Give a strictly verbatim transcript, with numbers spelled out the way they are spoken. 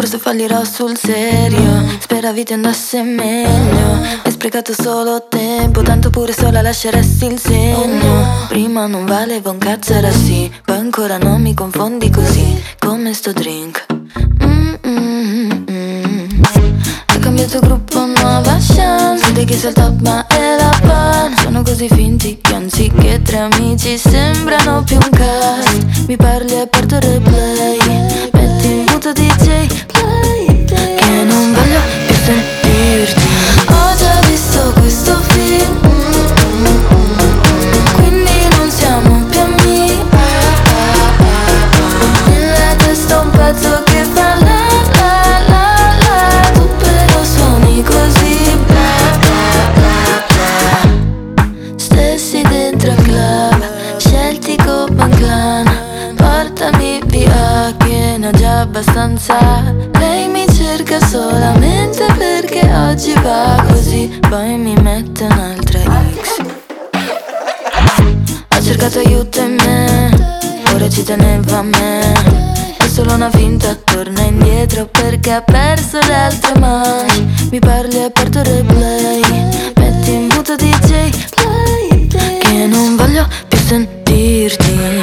forse fallirò sul serio. Speravi ti andasse meglio. Hai sprecato solo tempo, tanto pure sola lasceresti il segno. Prima non valeva un cazzo, era sì. Poi ancora non mi confondi così. Come sto drink. Mm-mm-mm. Hai cambiato gruppo, nuova chance. Vedi che sei il top ma è la pan. Sono così finti che anziché tre amici sembrano più un cast. Mi parli e parto replay. Metti in muto D J play, play. Che non voglio più sentirti. Ho già visto questo film, quindi non siamo più amici. Nella testa un pezzo che fa la la la la. Tu però suoni così bla bla bla bla. Stessi dentro al club, scelti come un clan. Portami via che ne ho già abbastanza. Lei mi cerca solamente perché oggi va così. Poi mi mette un'altra X. Ha cercato aiuto in me, ora ci teneva a me. È solo una finta, torna indietro perché ha perso le altre mani. Mi parli e parto replay. Metti in muto D J play, play. Che non voglio più sentirti.